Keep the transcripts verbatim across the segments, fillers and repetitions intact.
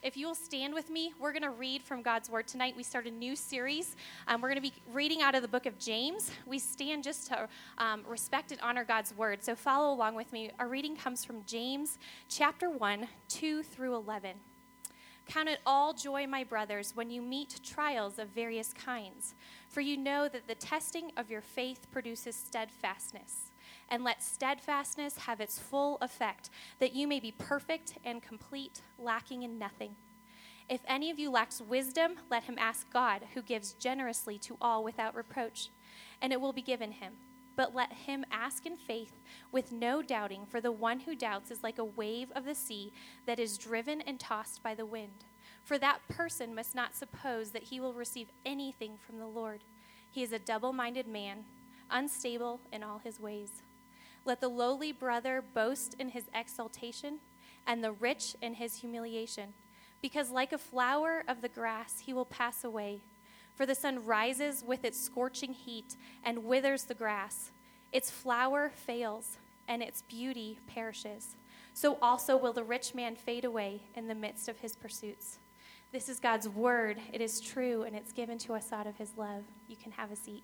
if you'll stand with me, we're going to read from God's Word tonight. We start a new series. Um, we're going to be reading out of the book of James. We stand just to um, respect and honor God's Word. So follow along with me. Our reading comes from James chapter one, two through eleven. Count it all joy, my brothers, when you meet trials of various kinds, for you know that the testing of your faith produces steadfastness. And let steadfastness have its full effect, that you may be perfect and complete, lacking in nothing. If any of you lacks wisdom, let him ask God, who gives generously to all without reproach, and it will be given him. But let him ask in faith with no doubting, for the one who doubts is like a wave of the sea that is driven and tossed by the wind. For that person must not suppose that he will receive anything from the Lord. He is a double-minded man, unstable in all his ways. Let the lowly brother boast in his exaltation, and the rich in his humiliation, because like a flower of the grass he will pass away. For the sun rises with its scorching heat and withers the grass. Its flower fails, and its beauty perishes. So also will the rich man fade away in the midst of his pursuits. This is God's word. It is true, and it's given to us out of his love. You can have a seat.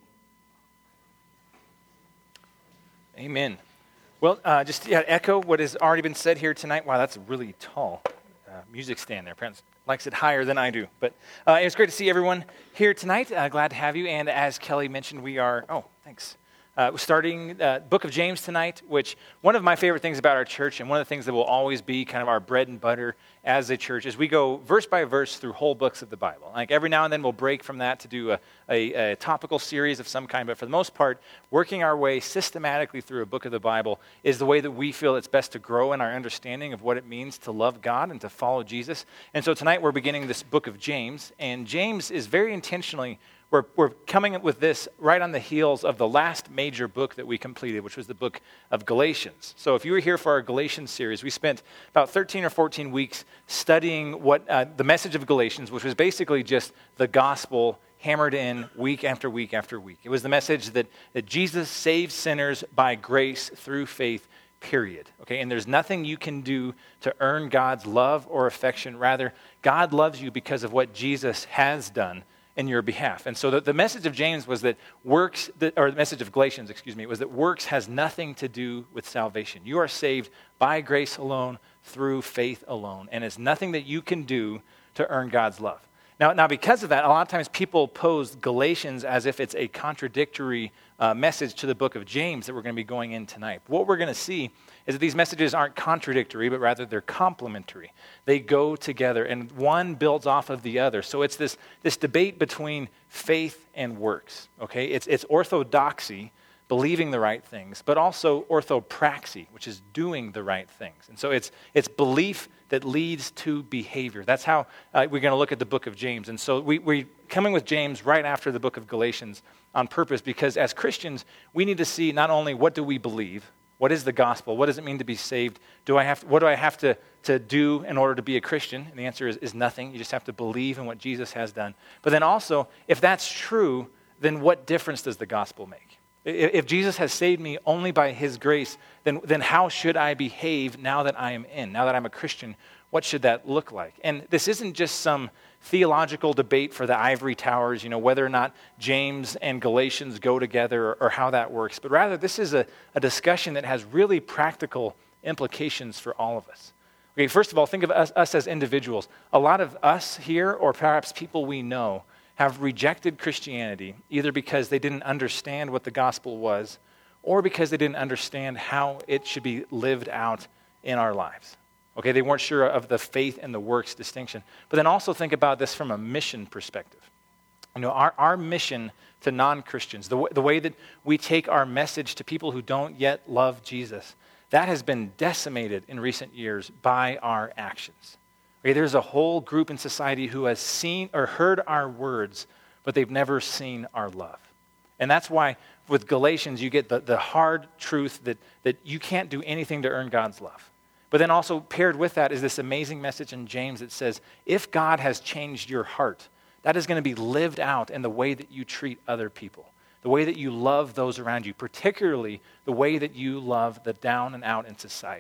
Amen. Well, uh, just yeah, echo what has already been said here tonight. Wow, that's a really tall uh, music stand there. Parents likes it higher than I do. But uh, it's great to see everyone here tonight. Uh, glad to have you. And as Kelly mentioned, we are, oh, thanks. Uh, we're starting uh, Book of James tonight, which one of my favorite things about our church, and one of the things that will always be kind of our bread and butter as a church, is we go verse by verse through whole books of the Bible. Like every now and then we'll break from that to do a, a, a topical series of some kind, but for the most part, working our way systematically through a book of the Bible is the way that we feel it's best to grow in our understanding of what it means to love God and to follow Jesus. And so tonight we're beginning this book of James, and James is very intentionally We're, we're coming with this right on the heels of the last major book that we completed, which was the book of Galatians. So if you were here for our Galatians series, we spent about thirteen or fourteen weeks studying what uh, the message of Galatians, which was basically just the gospel hammered in week after week after week. It was the message that, that Jesus saves sinners by grace through faith, period. Okay, and there's nothing you can do to earn God's love or affection. Rather, God loves you because of what Jesus has done in your behalf. And so the, the message of James was that works, that, or the message of Galatians, excuse me, was that works has nothing to do with salvation. You are saved by grace alone, through faith alone, and it's nothing that you can do to earn God's love. Now, now because of that, a lot of times people pose Galatians as if it's a contradictory uh, message to the book of James that we're going to be going in tonight. But what we're going to see is that these messages aren't contradictory, but rather they're complementary. They go together, and one builds off of the other. So it's this, this debate between faith and works, okay? It's, it's orthodoxy, believing the right things, but also orthopraxy, which is doing the right things. And so it's, it's belief that leads to behavior. That's how uh, we're going to look at the book of James. And so we, we're coming with James right after the book of Galatians on purpose, because as Christians, we need to see not only what do we believe, what is the gospel? What does it mean to be saved? Do I have to, what do I have to, to do in order to be a Christian? And the answer is, is nothing. You just have to believe in what Jesus has done. But then also, if that's true, then what difference does the gospel make? If Jesus has saved me only by his grace, then, then how should I behave now that I am in? Now that I'm a Christian, what should that look like? And this isn't just some theological debate for the ivory towers, you know, whether or not James and Galatians go together, or, or how that works. But rather, this is a, a discussion that has really practical implications for all of us. Okay, first of all, think of us, us as individuals. A lot of us here, or perhaps people we know, have rejected Christianity either because they didn't understand what the gospel was, or because they didn't understand how it should be lived out in our lives. Okay, they weren't sure of the faith and the works distinction. But then also think about this from a mission perspective. You know, our, our mission to non-Christians, the, w- the way that we take our message to people who don't yet love Jesus, that has been decimated in recent years by our actions. Okay, there's a whole group in society who has seen or heard our words, but they've never seen our love. And that's why with Galatians, you get the, the hard truth that, that you can't do anything to earn God's love. But then also paired with that is this amazing message in James that says, if God has changed your heart, that is going to be lived out in the way that you treat other people, the way that you love those around you, particularly the way that you love the down and out in society.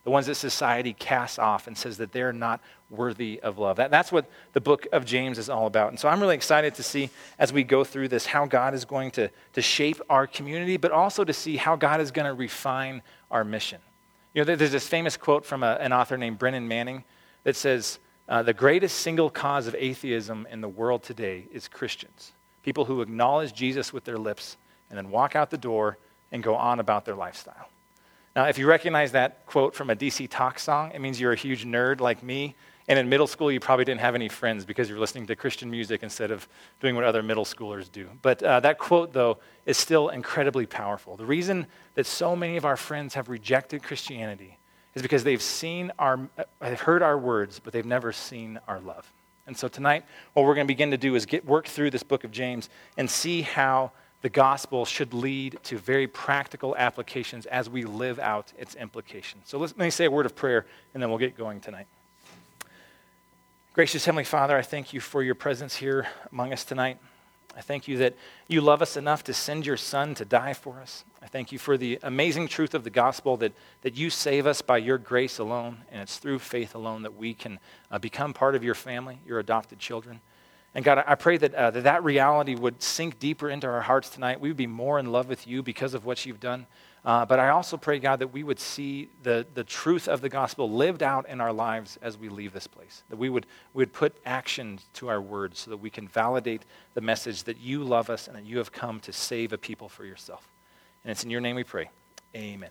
the ones that society casts off and says that they're not worthy of love. That, that's what the book of James is all about. And so I'm really excited to see as we go through this how God is going to, to shape our community, but also to see how God is going to refine our mission. You know, there's this famous quote from a, an author named Brennan Manning that says, uh, the greatest single cause of atheism in the world today is Christians. People who acknowledge Jesus with their lips and then walk out the door and go on about their lifestyle. Now, if you recognize that quote from a D C Talk song, it means you're a huge nerd like me. And in middle school, you probably didn't have any friends because you were listening to Christian music instead of doing what other middle schoolers do. But uh, that quote, though, is still incredibly powerful. The reason that so many of our friends have rejected Christianity is because they've seen our, uh, heard our words, but they've never seen our love. And so tonight, what we're going to begin to do is get work through this book of James and see how the gospel should lead to very practical applications as we live out its implications. So let's, let me say a word of prayer, and then we'll get going tonight. Gracious Heavenly Father, I thank you for your presence here among us tonight. I thank you that you love us enough to send your Son to die for us. I thank you for the amazing truth of the gospel that, that you save us by your grace alone, and it's through faith alone that we can uh, become part of your family, your adopted children. And God, I pray that, uh, that that reality would sink deeper into our hearts tonight. We would be more in love with you because of what you've done. Uh, but I also pray, God, that we would see the, the truth of the gospel lived out in our lives as we leave this place. That we would, we would put action to our words so that we can validate the message that you love us and that you have come to save a people for yourself. And it's in your name we pray. Amen.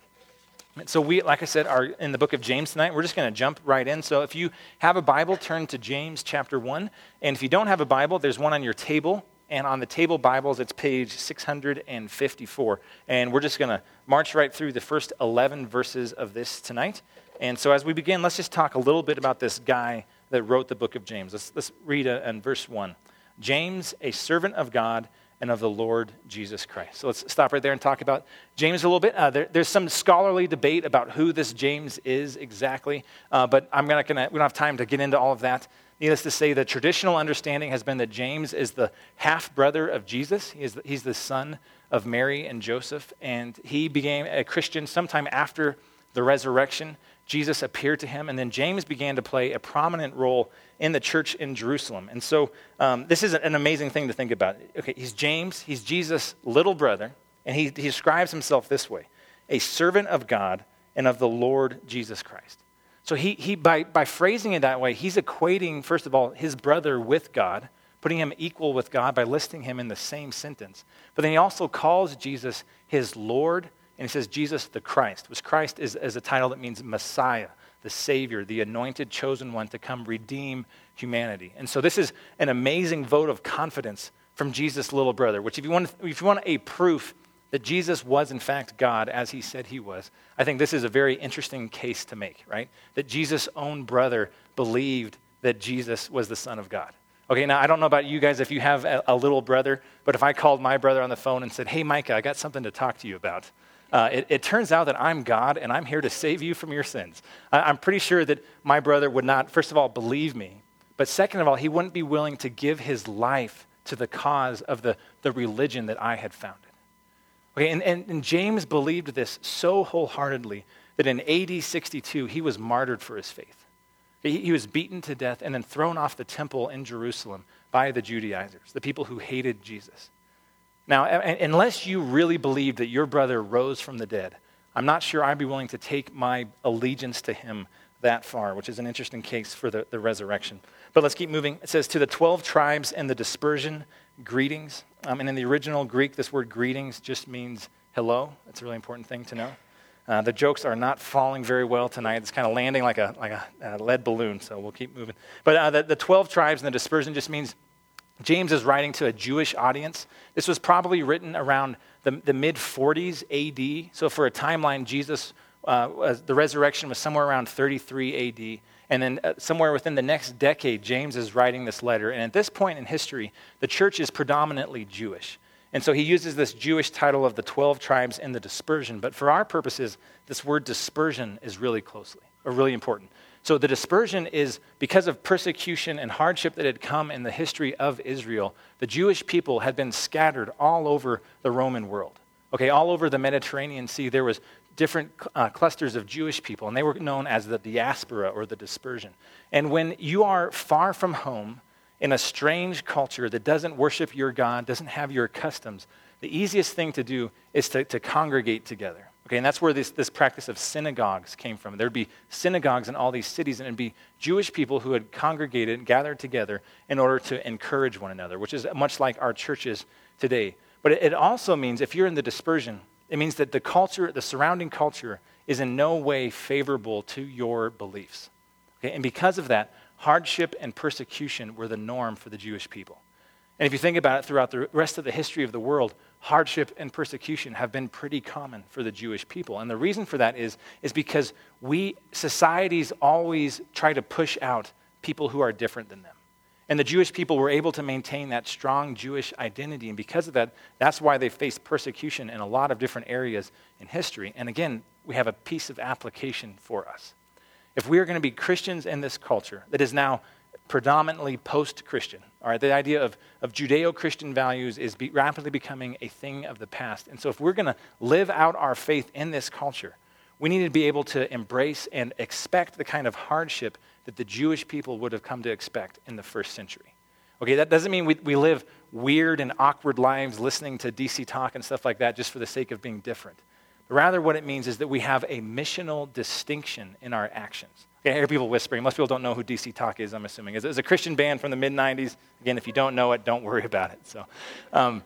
So we, like I said, are in the book of James tonight. We're just going to jump right in. So if you have a Bible, turn to James chapter one. And if you don't have a Bible, there's one on your table. And on the table Bibles, it's page six hundred fifty-four. And we're just going to march right through the first eleven verses of this tonight. And so as we begin, let's just talk a little bit about this guy that wrote the book of James. Let's, let's read a, in verse one. James, a servant of God and of the Lord Jesus Christ. So let's stop right there and talk about James a little bit. Uh, there, there's some scholarly debate about who this James is exactly, uh, but I'm not gonna. We don't have time to get into all of that. Needless to say, the traditional understanding has been that James is the half-brother of Jesus. He is the, he's the son of Mary and Joseph, and he became a Christian sometime after the resurrection. Jesus appeared to him, and then James began to play a prominent role in the church in Jerusalem. And so um, this is an amazing thing to think about. Okay, he's James, he's Jesus' little brother, and he, he describes himself this way: a servant of God and of the Lord Jesus Christ. So he, he by, by phrasing it that way, he's equating, first of all, his brother with God, putting him equal with God by listing him in the same sentence. But then he also calls Jesus his Lord, and he says Jesus the Christ, which Christ is, is a title that means Messiah, the Savior, the anointed chosen one to come redeem humanity. And so this is an amazing vote of confidence from Jesus' little brother, which if you want, if you want a proof that Jesus was in fact God as he said he was, I think this is a very interesting case to make, right? That Jesus' own brother believed that Jesus was the Son of God. Okay, now I don't know about you guys if you have a, a little brother, but if I called my brother on the phone and said, hey, Micah, I got something to talk to you about, Uh, it, it turns out that I'm God and I'm here to save you from your sins. I, I'm pretty sure that my brother would not, first of all, believe me, but second of all, he wouldn't be willing to give his life to the cause of the, the religion that I had founded. Okay, and, and, and James believed this so wholeheartedly that in A D sixty-two, he was martyred for his faith. He, he was beaten to death and then thrown off the temple in Jerusalem by the Judaizers, the people who hated Jesus. Now, unless you really believe that your brother rose from the dead, I'm not sure I'd be willing to take my allegiance to him that far, which is an interesting case for the, the resurrection. But let's keep moving. It says, to the twelve tribes and the dispersion, greetings. Um, and in the original Greek, this word greetings just means hello. That's a really important thing to know. Uh, the jokes are not falling very well tonight. It's kind of landing like a like a, a lead balloon, so we'll keep moving. But uh, the, the twelve tribes and the dispersion just means James is writing to a Jewish audience. This was probably written around the, the mid forties A D. So for a timeline, Jesus, uh, was, the resurrection was somewhere around thirty-three A D. And then uh, somewhere within the next decade, James is writing this letter. And at this point in history, the church is predominantly Jewish. And so he uses this Jewish title of the twelve tribes and the dispersion. But for our purposes, this word dispersion is really closely, or really important. So the dispersion is because of persecution and hardship that had come in the history of Israel. The Jewish people had been scattered all over the Roman world. Okay, all over the Mediterranean Sea, there was different uh, clusters of Jewish people, and they were known as the diaspora or the dispersion. And when you are far from home in a strange culture that doesn't worship your God, doesn't have your customs, the easiest thing to do is to, to congregate together. Okay, and that's where this, this practice of synagogues came from. There'd be synagogues in all these cities, and it'd be Jewish people who had congregated and gathered together in order to encourage one another, which is much like our churches today. But it, it also means, if you're in the dispersion, it means that the culture, the surrounding culture, is in no way favorable to your beliefs. Okay, and because of that, hardship and persecution were the norm for the Jewish people. And if you think about it, throughout the rest of the history of the world, hardship and persecution have been pretty common for the Jewish people. And the reason for that is, is because we, societies always try to push out people who are different than them. And the Jewish people were able to maintain that strong Jewish identity. And because of that, that's why they faced persecution in a lot of different areas in history. And again, we have a piece of application for us. If we are going to be Christians in this culture that is now predominantly post-Christian, all right, the idea of, of Judeo-Christian values is be rapidly becoming a thing of the past. And so if we're going to live out our faith in this culture, we need to be able to embrace and expect the kind of hardship that the Jewish people would have come to expect in the first century. Okay, that doesn't mean we, we live weird and awkward lives listening to D C talk and stuff like that just for the sake of being different. But rather what it means is that we have a missional distinction in our actions. Okay, I hear people whispering. Most people don't know who D C Talk is, I'm assuming. It's, it's a Christian band from the mid nineties. Again, if you don't know it, don't worry about it. So, um,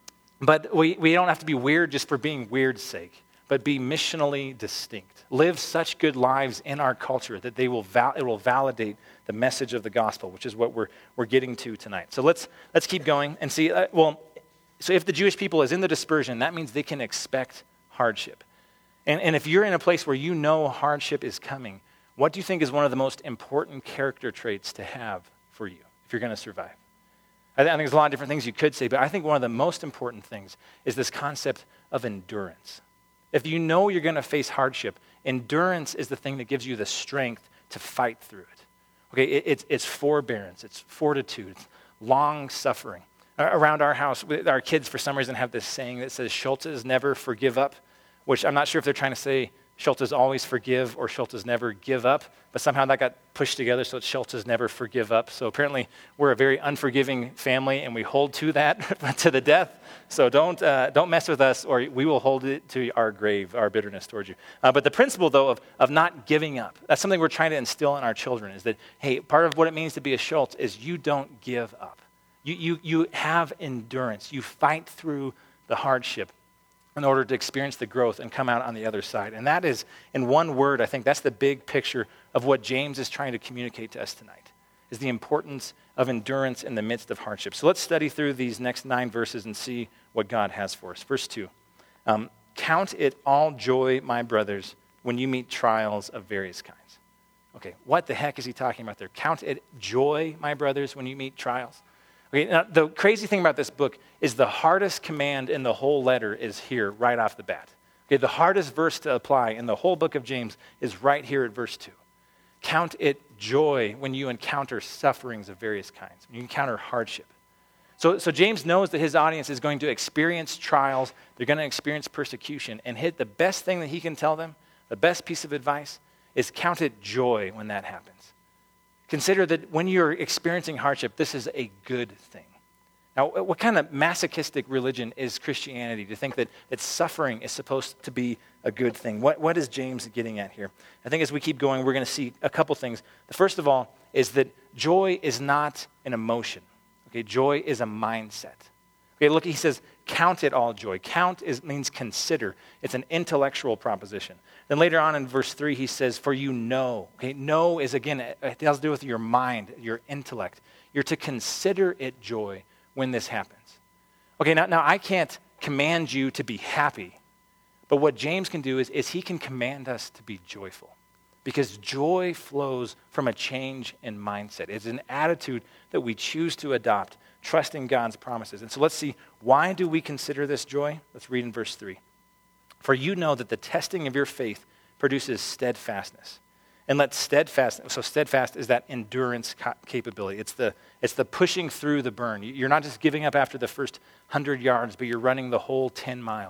but we, we don't have to be weird just for being weird's sake, but be missionally distinct. Live such good lives in our culture that they will val- it will validate the message of the gospel, which is what we're we're getting to tonight. So let's let's keep going and see. Uh, well, so if the Jewish people is in the dispersion, that means they can expect hardship. And, and if you're in a place where you know hardship is coming, what do you think is one of the most important character traits to have for you if you're going to survive? I, th- I think there's a lot of different things you could say, but I think one of the most important things is this concept of endurance. If you know you're going to face hardship, endurance is the thing that gives you the strength to fight through it. Okay, it, it's, it's forbearance, it's fortitude, it's long suffering. Around our house, our kids, for some reason, have this saying that says, Schultzes never forgive up, which I'm not sure if they're trying to say Schultzes always forgive or Schultzes never give up, but somehow that got pushed together, so it's Schultzes never forgive up. So apparently we're a very unforgiving family, and we hold to that to the death. So don't uh, don't mess with us, or we will hold it to our grave, our bitterness towards you. Uh, but the principle, though, of, of not giving up, that's something we're trying to instill in our children, is that, hey, part of what it means to be a Schultz is you don't give up. You, you, you have endurance. You fight through the hardship in order to experience the growth and come out on the other side. And that is, in one word, I think that's the big picture of what James is trying to communicate to us tonight, is the importance of endurance in the midst of hardship. So let's study through these next nine verses and see what God has for us. Verse two, um, count it all joy, my brothers, when you meet trials of various kinds. Okay, what the heck is he talking about there? Count it joy, my brothers, when you meet trials. Okay, now, the crazy thing about this book is the hardest command in the whole letter is here right off the bat. Okay, the hardest verse to apply in the whole book of James is right here at verse two. Count it joy when you encounter sufferings of various kinds, when you encounter hardship. So, so James knows that his audience is going to experience trials, they're going to experience persecution, and hit the best thing that he can tell them, the best piece of advice, is count it joy when that happens. Consider that when you're experiencing hardship, this is a good thing. Now, what kind of masochistic religion is Christianity to think that, that suffering is supposed to be a good thing? What, what is James getting at here? I think as we keep going, we're going to see a couple things. The first of all is that joy is not an emotion. Okay, joy is a mindset. Okay, look, he says, count it all joy. Count is, means consider. It's an intellectual proposition. Then later on in verse three, he says, for you know. Okay, know is, again, it has to do with your mind, your intellect. You're to consider it joy when this happens. Okay, now, now I can't command you to be happy, but what James can do is, is he can command us to be joyful, because joy flows from a change in mindset. It's an attitude that we choose to adopt, trusting God's promises. And so let's see, why do we consider this joy? Let's read in verse three. For you know that the testing of your faith produces steadfastness. And let steadfast, so steadfast is that endurance capability. It's the, it's the pushing through the burn. You're not just giving up after the first hundred yards, but you're running the whole ten miles.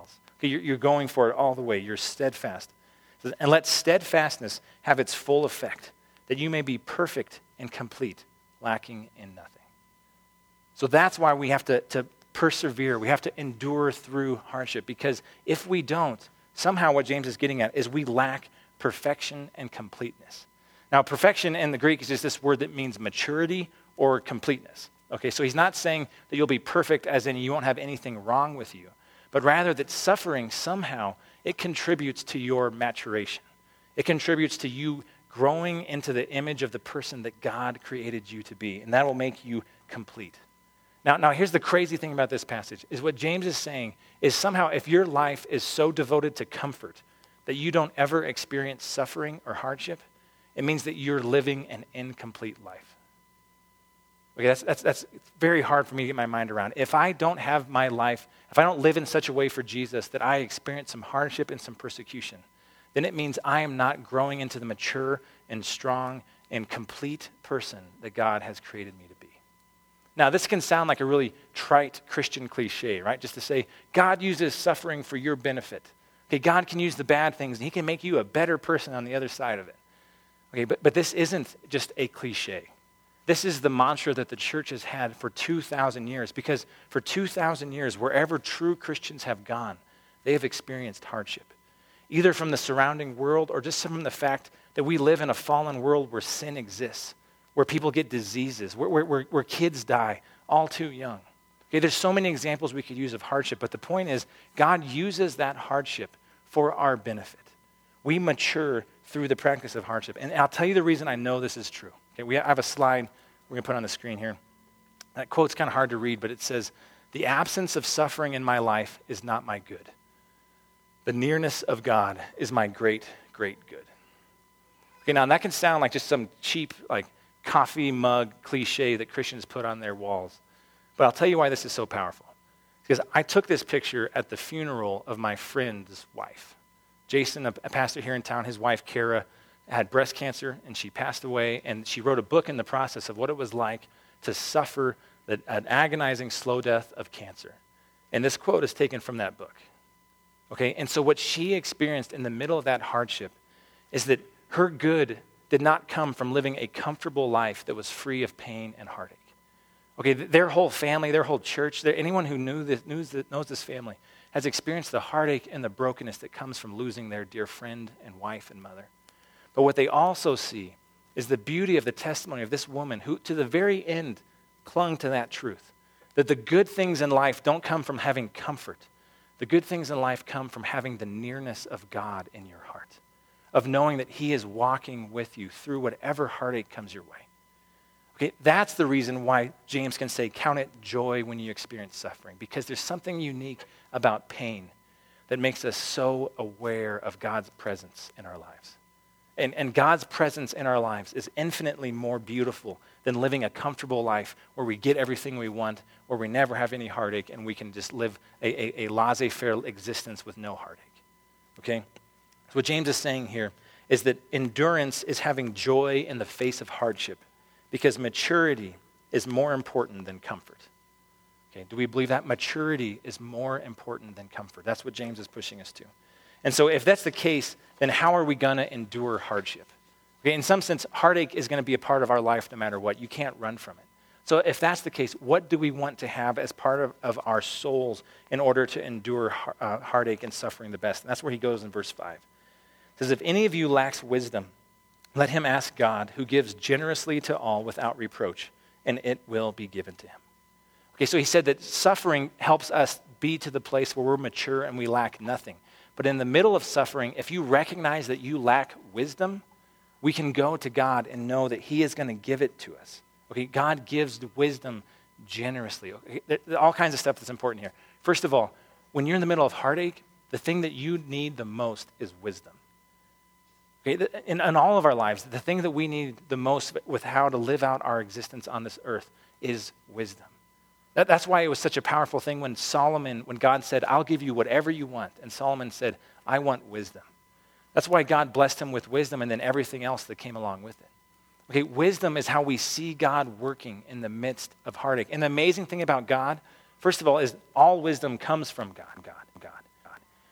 Okay, you're, you're going for it all the way. You're steadfast. And let steadfastness have its full effect, that you may be perfect and complete, lacking in nothing. So that's why we have to, to persevere. We have to endure through hardship, because if we don't, somehow what James is getting at is we lack perfection and completeness. Now, perfection in the Greek is just this word that means maturity or completeness. Okay, so he's not saying that you'll be perfect as in you won't have anything wrong with you, but rather that suffering somehow, it contributes to your maturation. It contributes to you growing into the image of the person that God created you to be, and that will make you complete. Now, now here's the crazy thing about this passage, is what James is saying is somehow if your life is so devoted to comfort that you don't ever experience suffering or hardship, it means that you're living an incomplete life. Okay, that's, that's, that's very hard for me to get my mind around. If I don't have my life, if I don't live in such a way for Jesus that I experience some hardship and some persecution, then it means I am not growing into the mature and strong and complete person that God has created me to be. Now, this can sound like a really trite Christian cliche, right? Just to say, God uses suffering for your benefit. Okay, God can use the bad things, and he can make you a better person on the other side of it. Okay, but, but this isn't just a cliche. This is the mantra that the church has had for two thousand years, because for two thousand years, wherever true Christians have gone, they have experienced hardship, either from the surrounding world or just from the fact that we live in a fallen world where sin exists, where people get diseases, where, where, where kids die all too young. Okay, there's so many examples we could use of hardship, but the point is God uses that hardship for our benefit. We mature through the practice of hardship. And I'll tell you the reason I know this is true. Okay, we have a slide we're going to put on the screen here. That quote's kind of hard to read, but it says, "The absence of suffering in my life is not my good. The nearness of God is my great, great good." Okay, now that can sound like just some cheap, like coffee mug cliche that Christians put on their walls. But I'll tell you why this is so powerful. Because I took this picture at the funeral of my friend's wife. Jason, a pastor here in town, his wife, Kara, had breast cancer, and she passed away, and she wrote a book in the process of what it was like to suffer the, an agonizing slow death of cancer. And this quote is taken from that book. Okay, and so what she experienced in the middle of that hardship is that her good did not come from living a comfortable life that was free of pain and heartache. Okay, their whole family, their whole church, anyone who knew this, knows, knows this family has experienced the heartache and the brokenness that comes from losing their dear friend and wife and mother. But what they also see is the beauty of the testimony of this woman who, to the very end, clung to that truth, that the good things in life don't come from having comfort. The good things in life come from having the nearness of God in your heart, of knowing that he is walking with you through whatever heartache comes your way. Okay, that's the reason why James can say, count it joy when you experience suffering, because there's something unique about pain that makes us so aware of God's presence in our lives. And, and God's presence in our lives is infinitely more beautiful than living a comfortable life where we get everything we want, where we never have any heartache, and we can just live a, a, a laissez-faire existence with no heartache. Okay? So what James is saying here is that endurance is having joy in the face of hardship, because maturity is more important than comfort. Okay, do we believe that? Maturity is more important than comfort. That's what James is pushing us to. And so if that's the case, then how are we going to endure hardship? Okay, in some sense, heartache is going to be a part of our life no matter what. You can't run from it. So if that's the case, what do we want to have as part of, of our souls in order to endure uh, heartache and suffering the best? And that's where he goes in verse five. It says, "If any of you lacks wisdom, let him ask God, who gives generously to all without reproach, and it will be given to him." Okay, so he said that suffering helps us be to the place where we're mature and we lack nothing. But in the middle of suffering, if you recognize that you lack wisdom, we can go to God and know that he is going to give it to us. Okay, God gives wisdom generously. Okay, there, there are all kinds of stuff that's important here. First of all, when you're in the middle of heartache, the thing that you need the most is wisdom. Okay, in, in all of our lives, the thing that we need the most with how to live out our existence on this earth is wisdom. That, that's why it was such a powerful thing when Solomon, when God said, "I'll give you whatever you want." And Solomon said, "I want wisdom." That's why God blessed him with wisdom and then everything else that came along with it. Okay, wisdom is how we see God working in the midst of heartache. And the amazing thing about God, first of all, is all wisdom comes from God, God, God, God.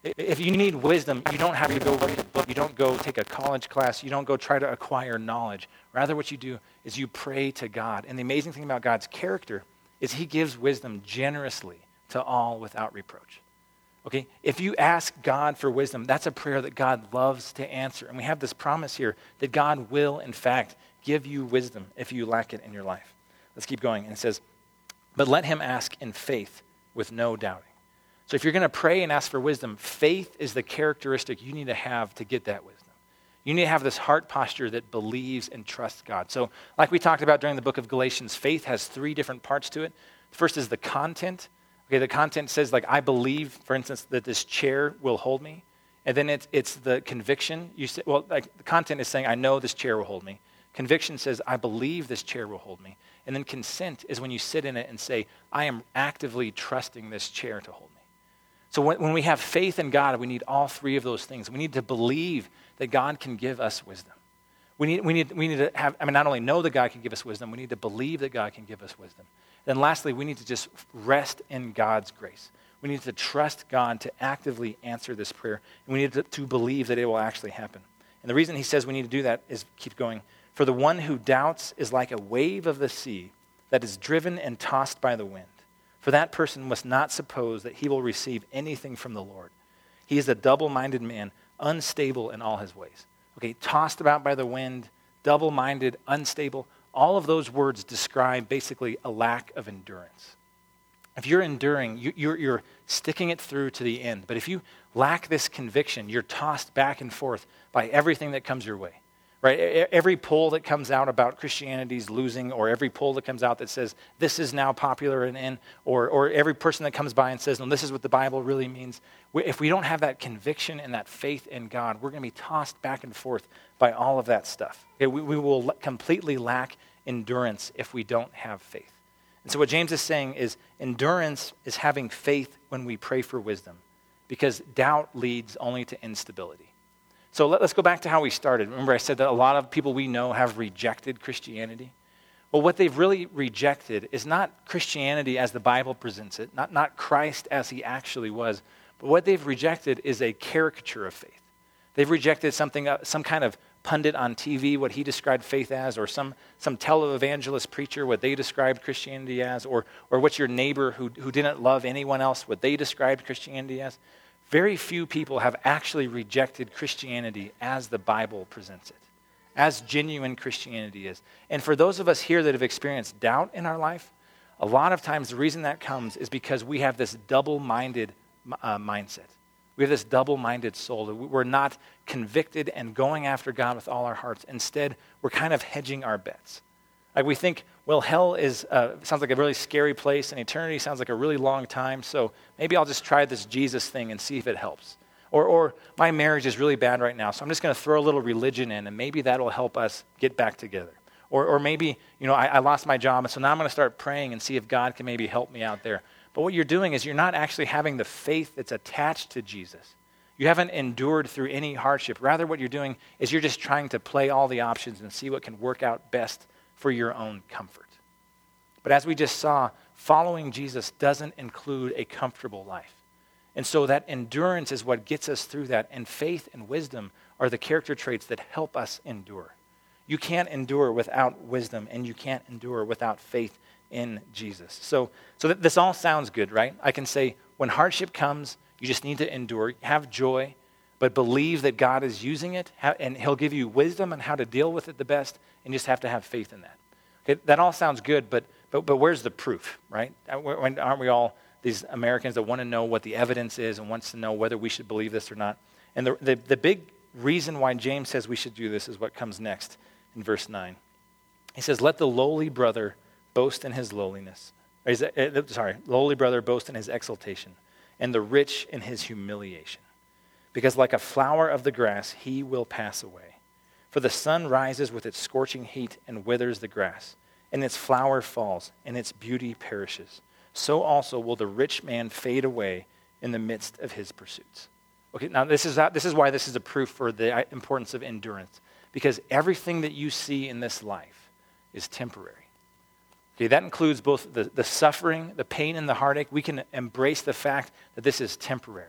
If you need wisdom, you don't have to go read a book. You don't go take a college class. You don't go try to acquire knowledge. Rather, what you do is you pray to God. And the amazing thing about God's character is he gives wisdom generously to all without reproach. Okay, if you ask God for wisdom, that's a prayer that God loves to answer. And we have this promise here that God will, in fact, give you wisdom if you lack it in your life. Let's keep going. And it says, but let him ask in faith with no doubting. So if you're going to pray and ask for wisdom, faith is the characteristic you need to have to get that wisdom. You need to have this heart posture that believes and trusts God. So like we talked about during the book of Galatians, faith has three different parts to it. First is the content. Okay, the content says, like, I believe, for instance, that this chair will hold me. And then it's, it's the conviction. You say, well, like, the content is saying, I know this chair will hold me. Conviction says, I believe this chair will hold me. And then consent is when you sit in it and say, I am actively trusting this chair to hold me. So when, when we have faith in God, we need all three of those things. We need to believe that God can give us wisdom. We need, we need, we need to have, I mean, not only know that God can give us wisdom, we need to believe that God can give us wisdom. Then lastly, we need to just rest in God's grace. We need to trust God to actively answer this prayer. And we need to, to believe that it will actually happen. And the reason he says we need to do that is, keep going, for the one who doubts is like a wave of the sea that is driven and tossed by the wind. For that person must not suppose that he will receive anything from the Lord. He is a double-minded man, unstable in all his ways. Okay, tossed about by the wind, double-minded, unstable. All of those words describe basically a lack of endurance. If you're enduring, you, you're, you're sticking it through to the end. But if you lack this conviction, you're tossed back and forth by everything that comes your way. Right? Every poll that comes out about Christianity's losing, or every poll that comes out that says this is now popular and in, or, or every person that comes by and says, no, this is what the Bible really means. If we don't have that conviction and that faith in God, we're going to be tossed back and forth by all of that stuff. Okay, we, we will completely lack endurance if we don't have faith. And so what James is saying is endurance is having faith when we pray for wisdom, because doubt leads only to instability. So let, let's go back to how we started. Remember I said that a lot of people we know have rejected Christianity? Well, what they've really rejected is not Christianity as the Bible presents it, not, not Christ as he actually was, but what they've rejected is a caricature of faith. They've rejected something, uh, some kind of pundit on T V, what he described faith as, or some, some televangelist preacher, what they described Christianity as, or, or what's your neighbor who, who didn't love anyone else, what they described Christianity as. Very few people have actually rejected Christianity as the Bible presents it, as genuine Christianity is. And for those of us here that have experienced doubt in our life, a lot of times the reason that comes is because we have this double-minded uh, mindset. We have this double-minded soul. We're not convicted and going after God with all our hearts. Instead, we're kind of hedging our bets. Like we think, well, hell is uh, sounds like a really scary place, and eternity sounds like a really long time, so maybe I'll just try this Jesus thing and see if it helps. Or, or my marriage is really bad right now, so I'm just going to throw a little religion in, and maybe that'll help us get back together. Or, or maybe, you know, I, I lost my job, and so now I'm going to start praying and see if God can maybe help me out there. But what you're doing is you're not actually having the faith that's attached to Jesus. You haven't endured through any hardship. Rather, what you're doing is you're just trying to play all the options and see what can work out best for your own comfort. But as we just saw, following Jesus doesn't include a comfortable life. And so that endurance is what gets us through that, and faith and wisdom are the character traits that help us endure. You can't endure without wisdom, and you can't endure without faith in Jesus. So, so that this all sounds good, right? I can say when hardship comes, you just need to endure, have joy, but believe that God is using it, and he'll give you wisdom on how to deal with it the best, and you just have to have faith in that. Okay, that all sounds good, but but but where's the proof, right? Aren't we all these Americans that want to know what the evidence is and wants to know whether we should believe this or not? And the, the, the big reason why James says we should do this is what comes next in verse nine. He says, let the lowly brother boast in his lowliness. Or is it, uh, sorry, lowly brother boast in his exaltation, and the rich in his humiliation. Because like a flower of the grass, he will pass away. For the sun rises with its scorching heat and withers the grass, and its flower falls, and its beauty perishes. So also will the rich man fade away in the midst of his pursuits. Okay, now this is, this is why this is a proof for the importance of endurance, because everything that you see in this life is temporary. Okay, that includes both the, the suffering, the pain, and the heartache. We can embrace the fact that this is temporary.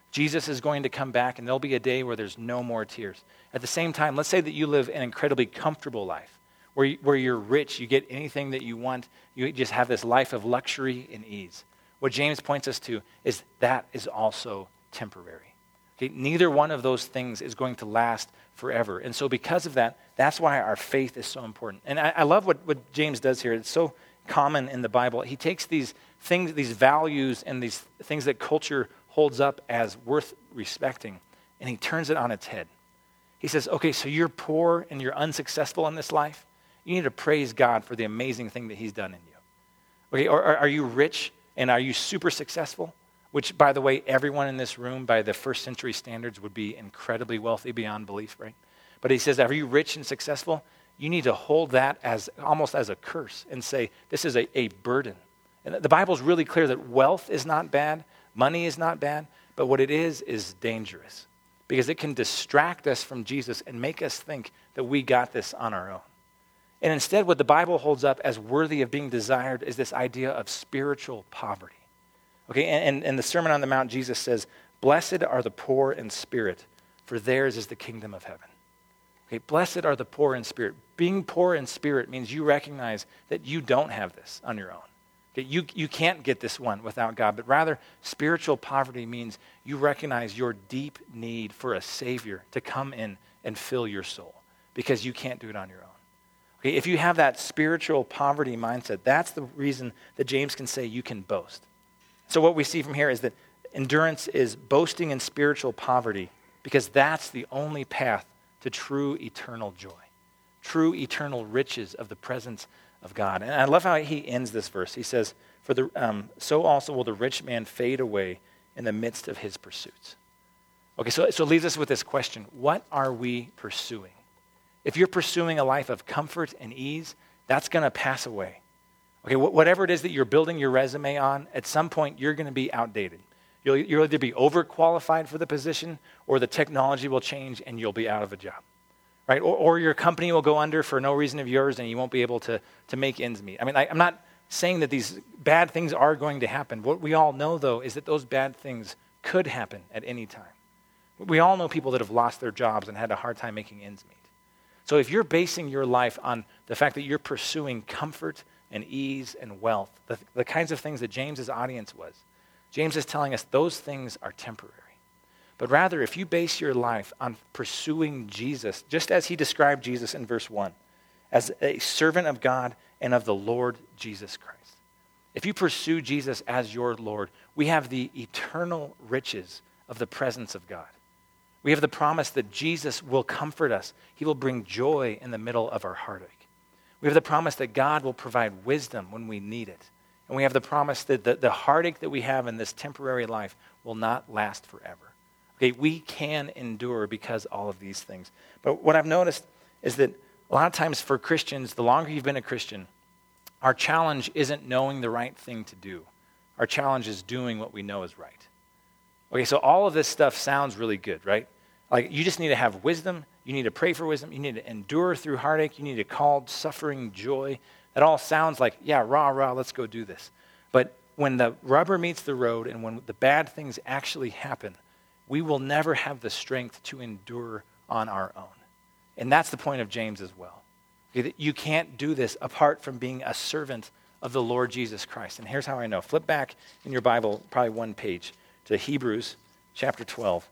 Jesus is going to come back, and there'll be a day where there's no more tears. At the same time, let's say that you live an incredibly comfortable life, where, you, where you're rich, you get anything that you want, you just have this life of luxury and ease. What James points us to is that is also temporary. Okay? Neither one of those things is going to last forever. And so because of that, that's why our faith is so important. And I, I love what, what James does here. It's so common in the Bible. He takes these things, these values and these things that culture holds up as worth respecting, and he turns it on its head. He says, okay, so you're poor and you're unsuccessful in this life. You need to praise God for the amazing thing that he's done in you. Okay, or, or are you rich and are you super successful? Which, by the way, everyone in this room, by the first century standards, would be incredibly wealthy beyond belief, right? But he says, are you rich and successful? You need to hold that as almost as a curse and say, this is a, a burden. And the Bible's really clear that wealth is not bad, money is not bad, but what it is is dangerous because it can distract us from Jesus and make us think that we got this on our own. And instead, what the Bible holds up as worthy of being desired is this idea of spiritual poverty. Okay, and in the Sermon on the Mount, Jesus says, blessed are the poor in spirit, for theirs is the kingdom of heaven. Okay, blessed are the poor in spirit. Being poor in spirit means you recognize that you don't have this on your own. Okay, you, you can't get this one without God, but rather spiritual poverty means you recognize your deep need for a Savior to come in and fill your soul because you can't do it on your own. Okay, if you have that spiritual poverty mindset, that's the reason that James can say you can boast. So what we see from here is that endurance is boasting in spiritual poverty because that's the only path to true eternal joy, true eternal riches of the presence of God. And I love how he ends this verse. He says, "For the um, so also will the rich man fade away in the midst of his pursuits." Okay, so, so it leaves us with this question. What are we pursuing? If you're pursuing a life of comfort and ease, that's going to pass away. Okay, wh- whatever it is that you're building your resume on, at some point you're going to be outdated. You'll, you'll either be overqualified for the position or the technology will change and you'll be out of a job, right? Or, or your company will go under for no reason of yours and you won't be able to, to make ends meet. I mean, I, I'm not saying that these bad things are going to happen. What we all know, though, is that those bad things could happen at any time. We all know people that have lost their jobs and had a hard time making ends meet. So if you're basing your life on the fact that you're pursuing comfort and ease and wealth, the, the kinds of things that James's audience was, James is telling us those things are temporary. But rather, if you base your life on pursuing Jesus, just as he described Jesus in verse one, as a servant of God and of the Lord Jesus Christ. If you pursue Jesus as your Lord, we have the eternal riches of the presence of God. We have the promise that Jesus will comfort us. He will bring joy in the middle of our heartache. We have the promise that God will provide wisdom when we need it. And we have the promise that the, the heartache that we have in this temporary life will not last forever. Okay, we can endure because all of these things. But what I've noticed is that a lot of times for Christians, the longer you've been a Christian, our challenge isn't knowing the right thing to do. Our challenge is doing what we know is right. Okay, so all of this stuff sounds really good, right? Like, you just need to have wisdom. You need to pray for wisdom. You need to endure through heartache. You need to call suffering joy. That all sounds like, yeah, rah, rah, let's go do this. But when the rubber meets the road and when the bad things actually happen, we will never have the strength to endure on our own. And that's the point of James as well. Okay, that you can't do this apart from being a servant of the Lord Jesus Christ. And here's how I know. Flip back in your Bible, probably one page, to Hebrews chapter twelve.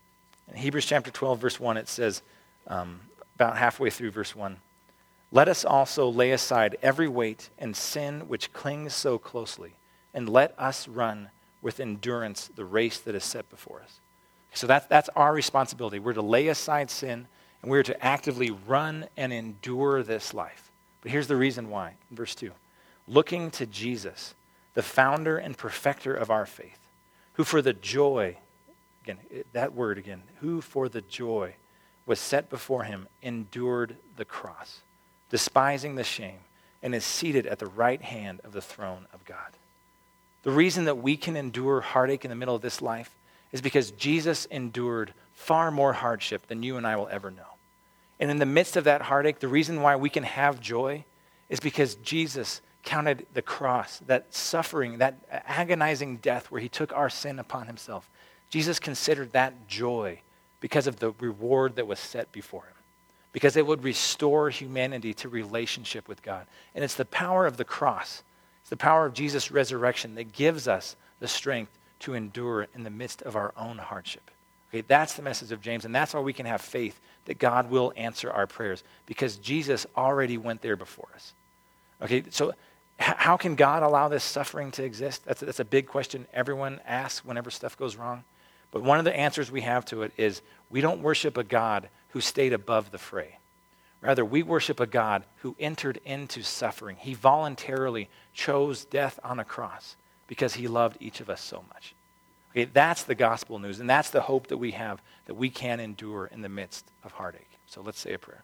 In Hebrews chapter twelve, verse one, it says, um, about halfway through verse one, "Let us also lay aside every weight and sin which clings so closely, and let us run with endurance the race that is set before us." So that's, that's our responsibility. We're to lay aside sin, and we're to actively run and endure this life. But here's the reason why. In verse two, "Looking to Jesus, the founder and perfecter of our faith, who for the joy," again, that word again, "who for the joy was set before him endured the cross, despising the shame, and is seated at the right hand of the throne of God." The reason that we can endure heartache in the middle of this life is because Jesus endured far more hardship than you and I will ever know. And in the midst of that heartache, the reason why we can have joy is because Jesus counted the cross, that suffering, that agonizing death where he took our sin upon himself, Jesus considered that joy because of the reward that was set before him, because it would restore humanity to relationship with God. And it's the power of the cross, it's the power of Jesus' resurrection that gives us the strength to endure in the midst of our own hardship. Okay, that's the message of James, and that's why we can have faith that God will answer our prayers, because Jesus already went there before us. Okay, so h- how can God allow this suffering to exist? That's, that's a big question everyone asks whenever stuff goes wrong. But one of the answers we have to it is we don't worship a God who stayed above the fray. Rather, we worship a God who entered into suffering. He voluntarily chose death on a cross because he loved each of us so much. Okay, that's the gospel news, and that's the hope that we have, that we can endure in the midst of heartache. So let's say a prayer.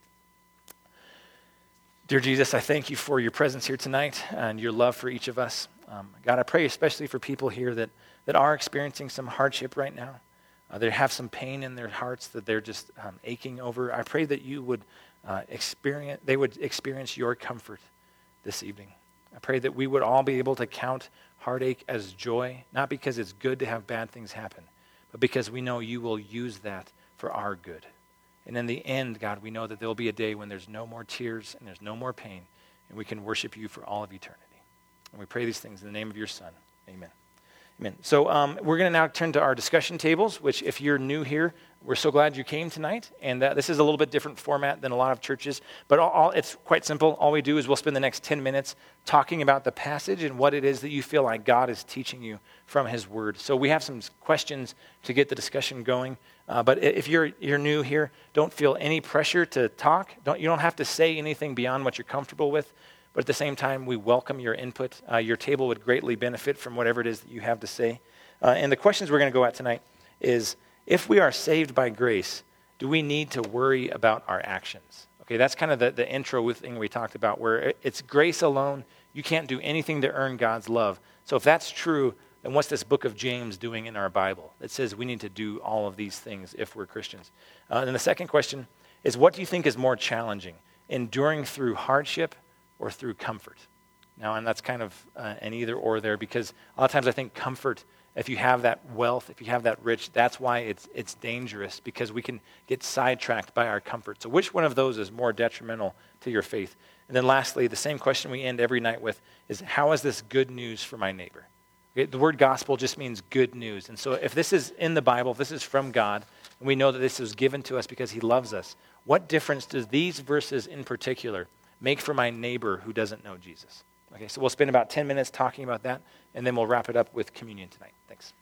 Dear Jesus, I thank you for your presence here tonight and your love for each of us. Um, God, I pray especially for people here that, that are experiencing some hardship right now. Uh, they have some pain in their hearts that they're just um, aching over. I pray that you would uh, experience, they would experience your comfort this evening. I pray that we would all be able to count heartache as joy, not because it's good to have bad things happen, but because we know you will use that for our good. And in the end, God, we know that there will be a day when there's no more tears and there's no more pain, and we can worship you for all of eternity. And we pray these things in the name of your Son. Amen. Amen. So um, we're going to now turn to our discussion tables, which if you're new here, we're so glad you came tonight. And uh, this is a little bit different format than a lot of churches, but all, all, it's quite simple. All we do is we'll spend the next ten minutes talking about the passage and what it is that you feel like God is teaching you from his word. So we have some questions to get the discussion going. Uh, but if you're you're new here, don't feel any pressure to talk. Don't You don't have to say anything beyond what you're comfortable with. But at the same time, we welcome your input. Uh, your table would greatly benefit from whatever it is that you have to say. Uh, and the questions we're going to go at tonight is, if we are saved by grace, do we need to worry about our actions? Okay, that's kind of the, the intro thing we talked about, where it's grace alone. You can't do anything to earn God's love. So if that's true, then what's this book of James doing in our Bible? It says we need to do all of these things if we're Christians. Uh, and the second question is, what do you think is more challenging, enduring through hardship or through comfort? Now, and that's kind of uh, an either or there, because a lot of times I think comfort, if you have that wealth, if you have that rich, that's why it's it's dangerous, because we can get sidetracked by our comfort. So which one of those is more detrimental to your faith? And then lastly, the same question we end every night with is, how is this good news for my neighbor? Okay, the word gospel just means good news. And so if this is in the Bible, if this is from God, and we know that this was given to us because he loves us, what difference does these verses in particular make for my neighbor who doesn't know Jesus? Okay, so we'll spend about ten minutes talking about that, and then we'll wrap it up with communion tonight. Thanks.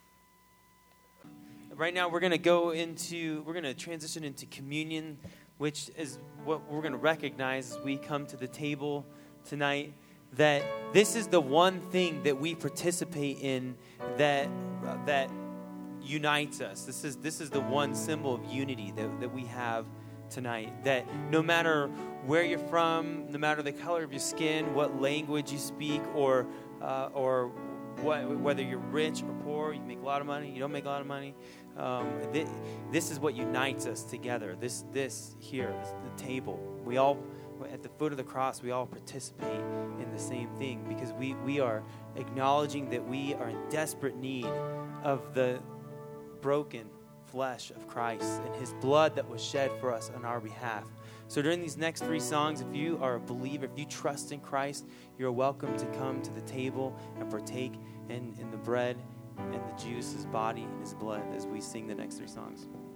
Right now we're going to go into, we're going to transition into communion, which is what we're going to recognize as we come to the table tonight, that this is the one thing that we participate in that uh, that unites us. This is this is the one symbol of unity that, that we have tonight, that no matter where you're from, no matter the color of your skin, what language you speak, or uh, or what, whether you're rich or poor, you make a lot of money, you don't make a lot of money, um, th- this is what unites us together. This this here, this, the table. We all, at the foot of the cross, we all participate in the same thing, because we, we are acknowledging that we are in desperate need of the broken flesh of Christ and his blood that was shed for us on our behalf. So during these next three songs, if you are a believer, if you trust in Christ, you're welcome to come to the table and partake in, in the bread and the juice, his body and his blood, as we sing the next three songs.